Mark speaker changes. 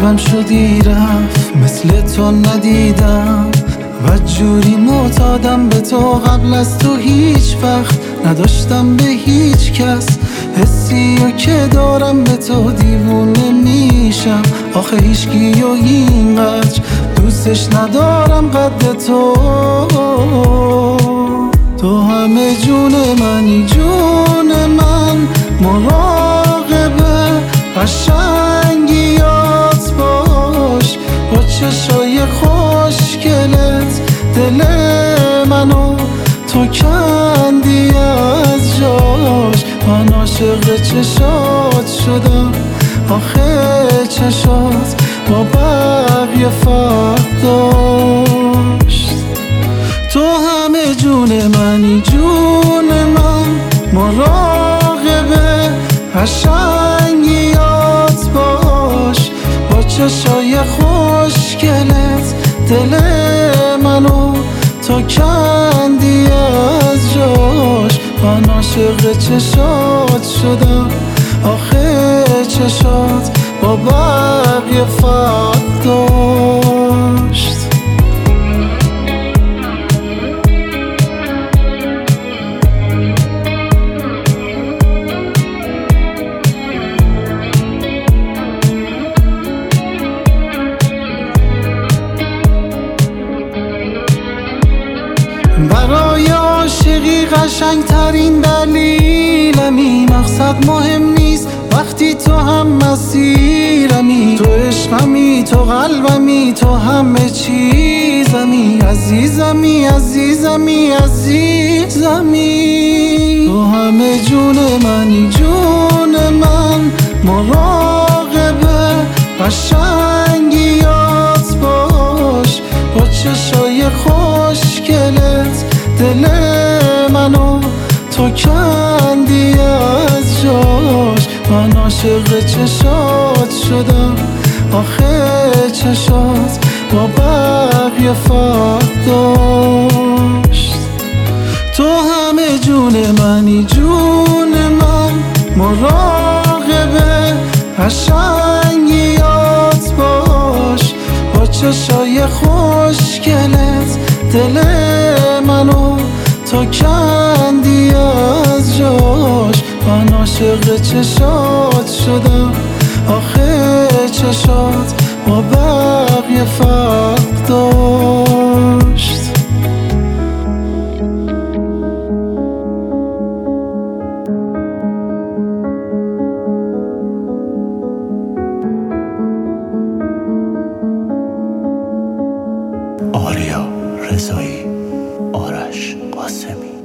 Speaker 1: عمرم شدی رفت، مثل تو ندیدم و جوری معتادم به تو. قبل از تو هیچ وقت نداشتم به هیچ کس، حسیو که دارم به تو دیوونه میشم. آخه هیچکی و اینقدر دوستش ندارم قد تو. تو همه جون منی، جون من، مراقبه قشنگیات باش. با چشای خوشگلت دل منو تو کندی از جاش. من عاشق چشات شدم، آخه چشات با بقیه فرق داشت. تو همه جون منی، جون من، مراقبه قشنگیات باش. با چشای خوشگلت دل منو تو کندی از جاش. من عاشق چشات شدم، آخه چشات با بقیه فرق داشت. برای عاشقی قشنگترین دلیلمی، مقصد مهم نیست وقتی تو هم مسیرمی. تو عشقمی، تو قلبمی، تو همه چیزمی. عزیزمی عزیزمی عزیزمی. تو همه جون منی، جون من، مراقبه قشنگیات باش. با چشای خوشگلت دل منو تو کندی از جاش. من عاشق چشات شدم، آخه چشات با بقیه فرق داشت. تو همه جون منی، جون من، مراقبه قشنگیات باش. با چشای خوشگلت دل منو تو کندی از جاش. من عاشق چشات شدم، آخه چشات با بقیه فرق داشت.
Speaker 2: آریا رضایی، آرش قاسمی.